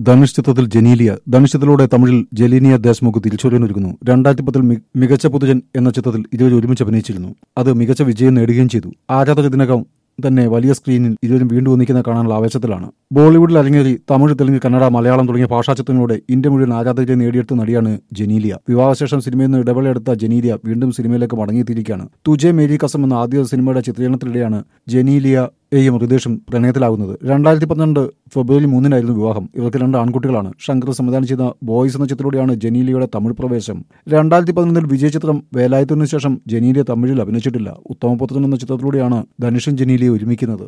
ധനുഷ് ചിത്രത്തിൽ ജനീലിയ. ധനുഷ് ചിത്രത്തിലൂടെ തമിഴിൽ ജലീനിയ ദേശ്മുഖ് തിരിച്ചുവരവിനൊരുങ്ങുന്നു. 2010 മികച്ച പുതുജൻ എന്ന ചിത്രത്തിൽ ഇരുവരും ഒരുമിച്ച് അഭിനയിച്ചിരുന്നു. അത് മികച്ച വിജയം നേടുകയും ചെയ്തു. ആരാധകർ ഇതിനകം തന്നെ വലിയ സ്ക്രീനിൽ ഇരുവരും വീണ്ടും ഒന്നിക്കുന്ന കാണാനുള്ള ആവേശത്തിലാണ്. ബോളിവുഡിൽ അരങ്ങേറി തമിഴ്, തെലുങ്ക്, കന്നഡ, മലയാളം തുടങ്ങിയ ഭാഷാ ചിത്രങ്ങളിലൂടെ ഇന്ത്യ മുഴുവൻ ആരാധകരെ നേടിയെടുത്ത നടിയാണ് ജനീലിയ. വിവാഹശേഷം സിനിമയിൽ നിന്ന് ഇടവേളയെടുത്ത ജനീലിയ വീണ്ടും സിനിമയിലേക്ക് മടങ്ങിയെത്തിയിരിക്കുകയാണ്. തുജെ മേരി കസം എന്ന ആദ്യ സിനിമയുടെ ചിത്രീകരണത്തിനിടെയാണ് ജനീലിയയും റിതേഷും പ്രണയത്തിലാകുന്നത്. 2012 ഫെബ്രുവരി 3-നായിരുന്നു വിവാഹം. ഇവർക്ക് 2 ആൺകുട്ടികളാണ്. ശങ്കർ സംവിധാനം ചെയ്ത ബോയ്സ് എന്ന ചിത്രത്തിലൂടെയാണ് ജനീലിയയുടെ തമിഴ് പ്രവേശം. 2011 വിജയ ചിത്രം വേലായുധനു ശേഷം ജനീലിയ തമിഴിൽ അഭിനയിച്ചിട്ടില്ല. ഉത്തമപുത്രൻ എന്ന ചിത്രത്തിലൂടെയാണ് ധനുഷും ജനീലിയ ഒരുമിക്കുന്നത്.